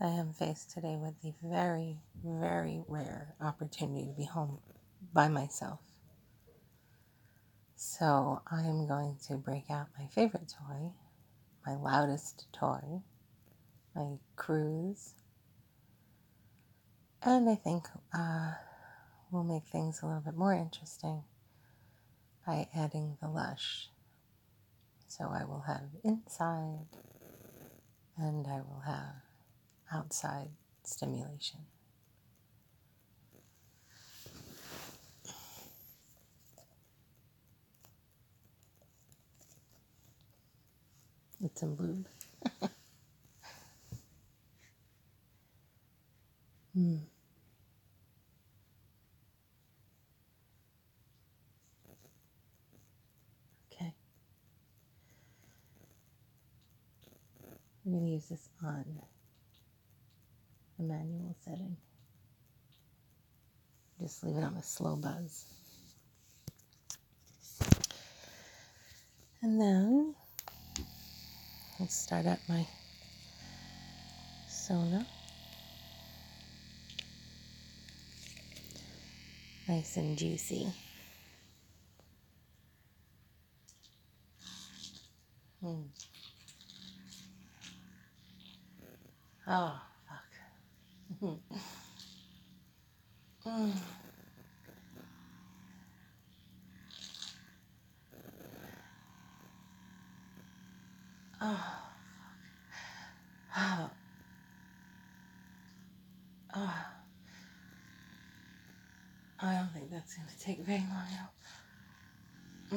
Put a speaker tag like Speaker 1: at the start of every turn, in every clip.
Speaker 1: I am faced today with the very, very rare opportunity to be home by myself. So I am going to break out my favorite toy, my loudest toy, my cruise, and I think we'll make things a little bit more interesting by adding the Lush. So I will have inside and I will have outside stimulation. It's some lube. Okay. I'm going to use this on a manual setting. Just leave it on a slow buzz. And then I'll start up my Sona. Nice and juicy. Oh, fuck. Oh, oh, oh. I don't think that's going to take very long now.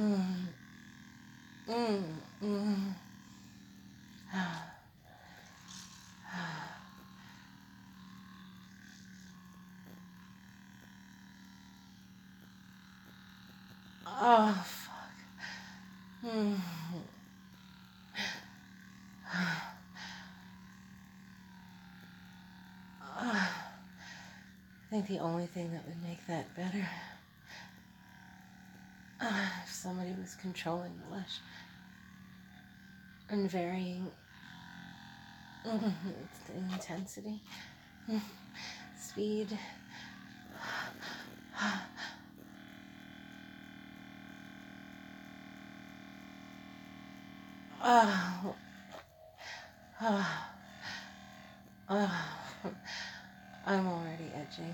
Speaker 1: Oh, fuck. I think the only thing that would make that better, if somebody was controlling the Lush and varying the intensity, speed. Oh, oh, oh. I'm already edging.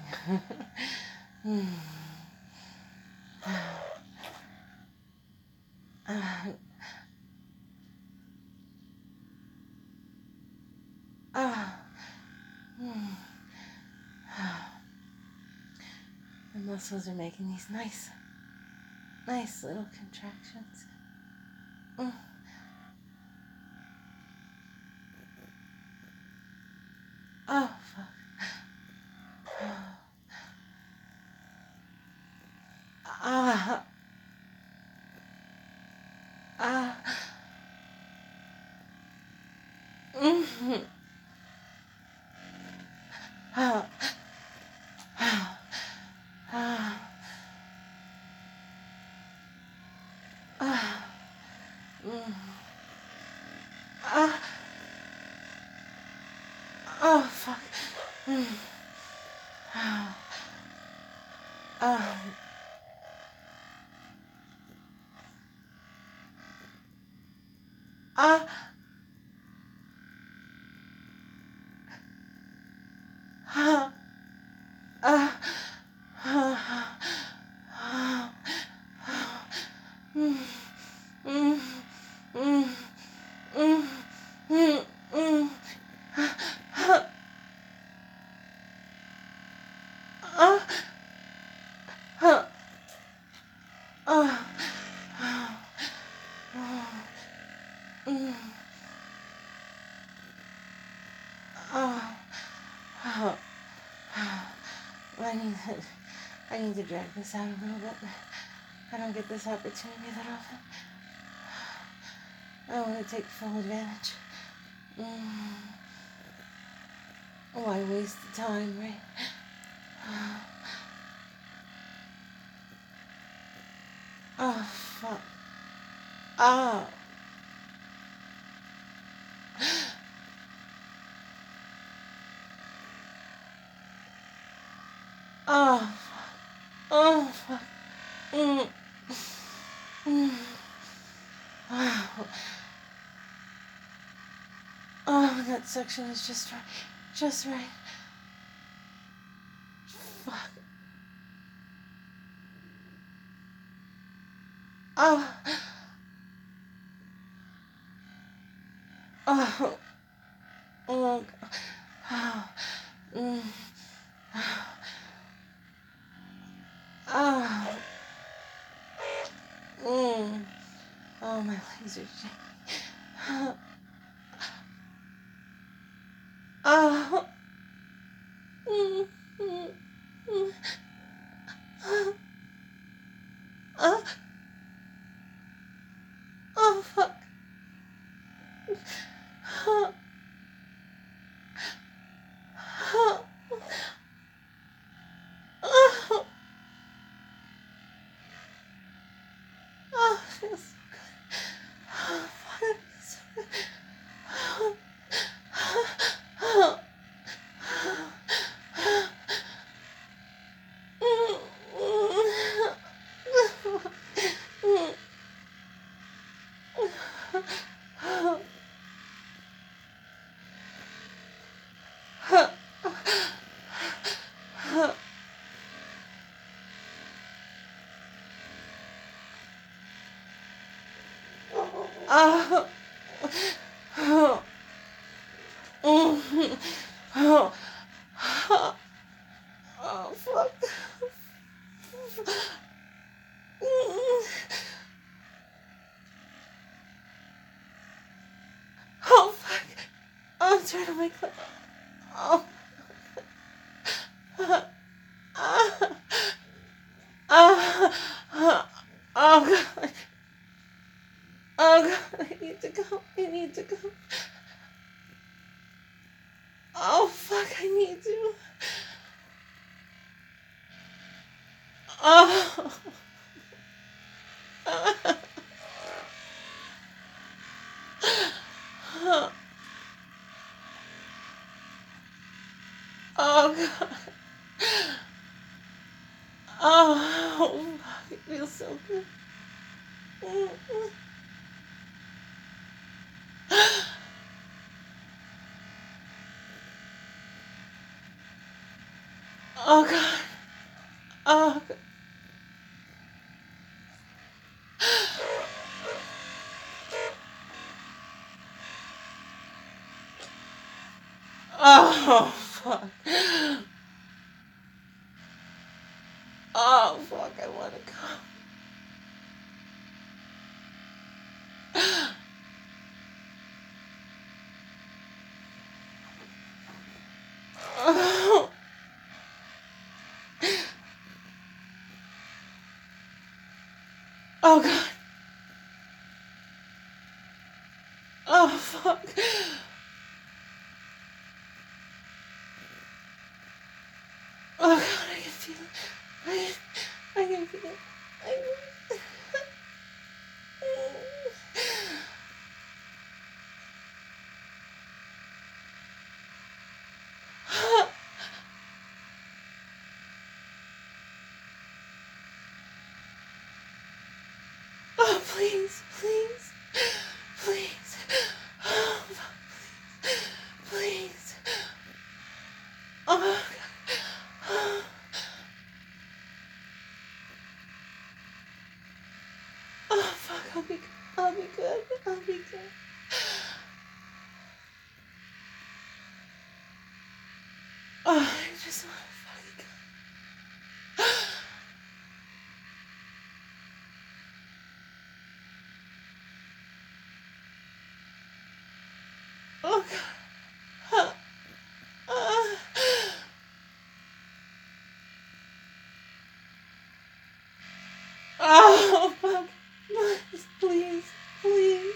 Speaker 1: My muscles are making these nice little contractions. Oh, fuck. Ah, ah, ah, ah, ah, ah, oh, fuck. Ah, ah, ah, ah, ah, ah, ah, I need to drag this out a little bit. I don't get this opportunity that often. I want to take full advantage. Why waste the time, right? Oh, fuck. Oh. section is just right. Just right. Fuck. Oh. Oh. Oh. Oh. Mm. Oh. Mm. Oh, my legs are shaking. Oh. Mm. Mm. Mm. Oh. Oh, fuck. Oh. Oh. Oh. Oh, it feels so good. Oh, fuck, it feels so good. Oh. Oh. Oh. Oh. Oh. Oh, fuck. Oh, fuck. Oh, I'm trying to make that. Oh. Oh. Oh. Oh, God. Oh, God. I need to go. I need to go. Oh, fuck. I need to. Oh. Oh, God. Oh, fuck. It feels so good. Oh, God. Oh, God. Oh, fuck. Oh, fuck. I want to go. Oh. Oh, God. Oh, fuck. Oh, God. I can feel it. I can feel it. Oh, please, please, please. Oh, please. Oh, God. Oh, fuck. I'll be good. I'll be good. I'll be good. Oh, I just want to fucking go. Oh, God. Oh, fuck. Please, please.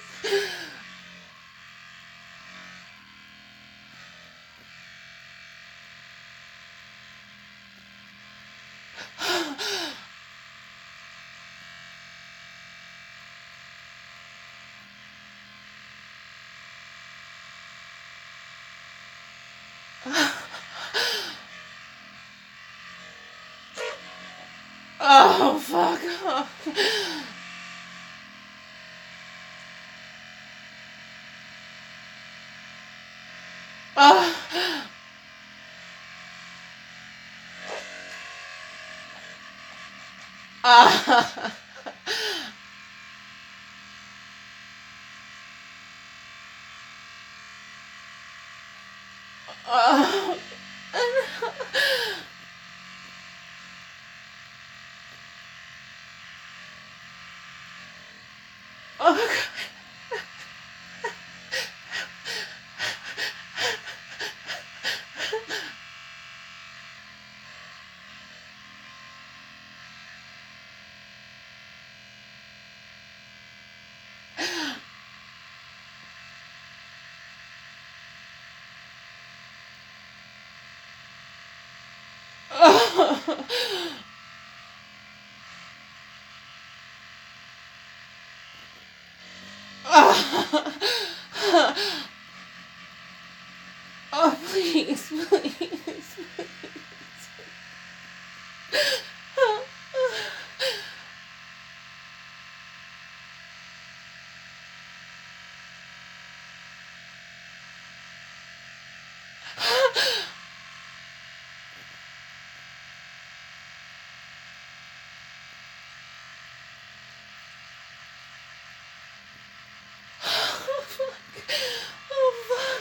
Speaker 1: Oh, fuck.
Speaker 2: Uh, uh, uh, oh, oh, please, please. Oh, fuck. Oh,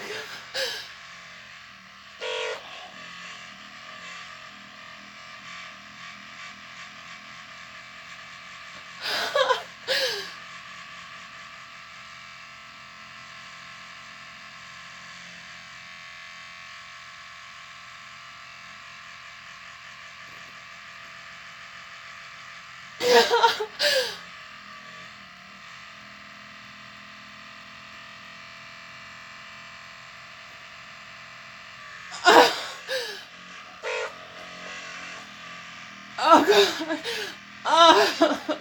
Speaker 2: fuck. Oh, God. Oh.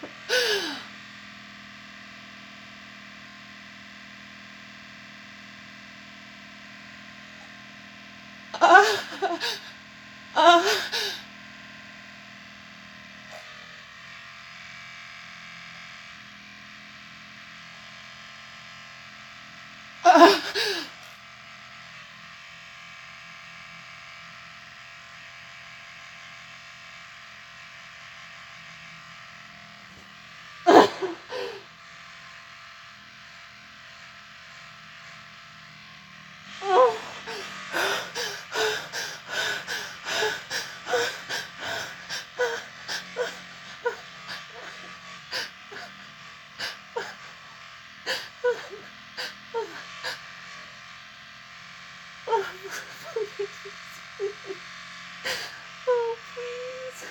Speaker 2: Oh, please.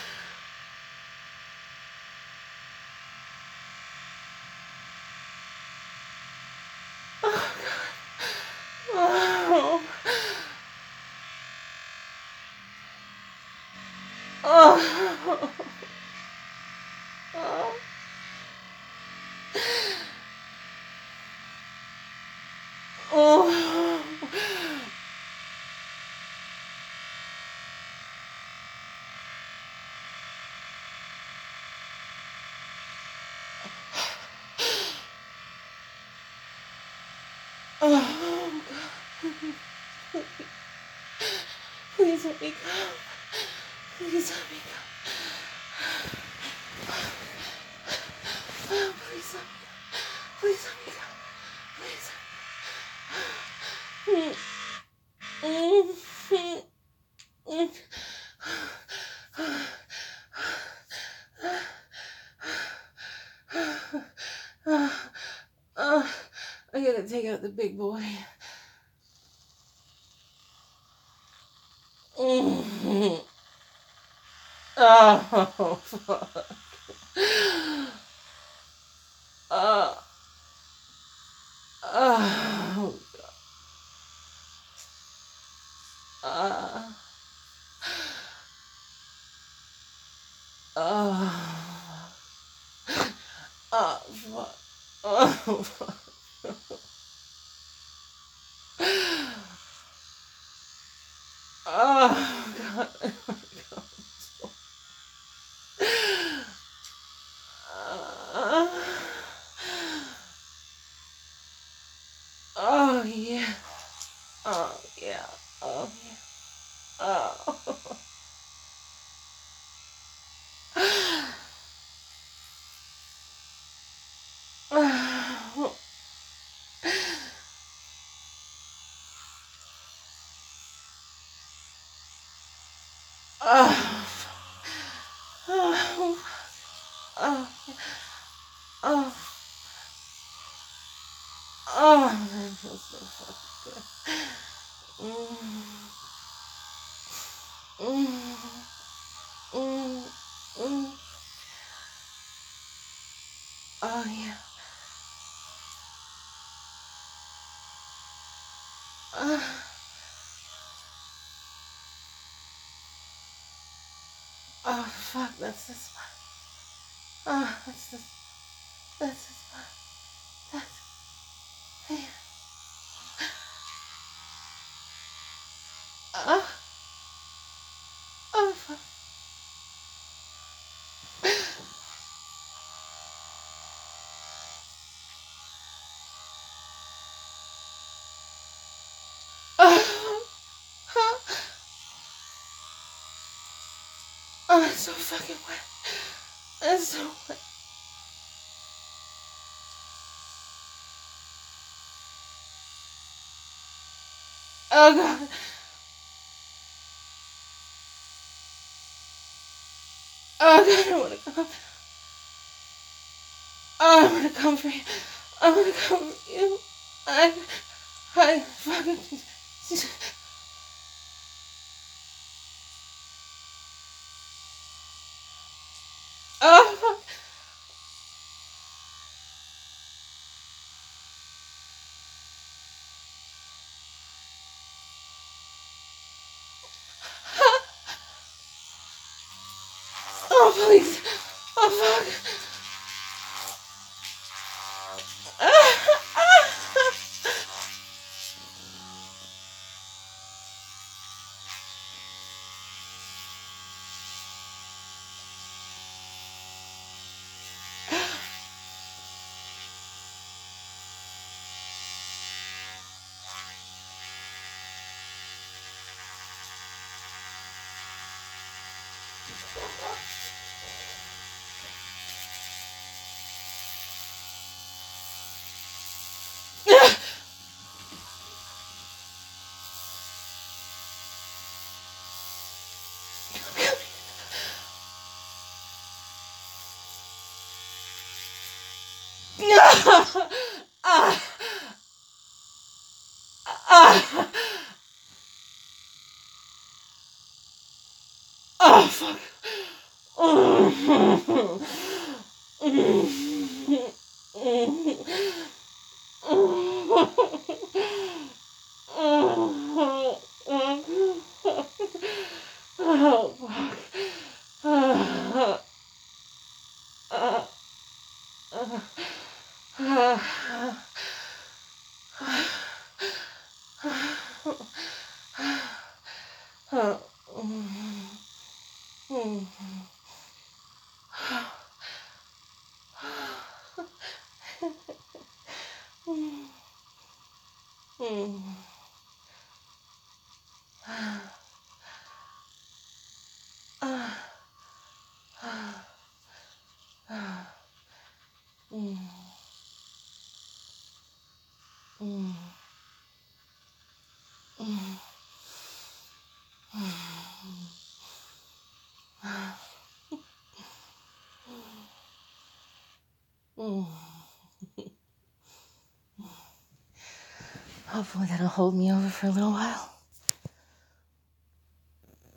Speaker 2: Oh, oh, oh, oh, oh, God. Please let me go. Please let me go. Oh, please let me go. Please let me go. Please let me go. I gotta take out the big boy. Oh, fuck. Oh, oh, oh, oh, fuck. Oh, fuck. Oh, God. Oh, yeah. Oh, Oh. Oh. Oh. Oh. Oh, that feels so fucking good. Mm. Mm. Mm. Oh, yeah. Oh, fuck, that's the spot. Oh, that's the spot. That's, yeah. Oh, oh, fuck. Oh, oh, oh, it's so fucking wet. It's so wet. Oh, God. Oh, God, I want to come. Oh, I want to come for you. I want to come for you. I fucking. Oh, fuck. Oh, please. Oh, fuck. Ah, ah, oh, fuck. Oh, fuck. Hopefully that'll hold me over for a little while.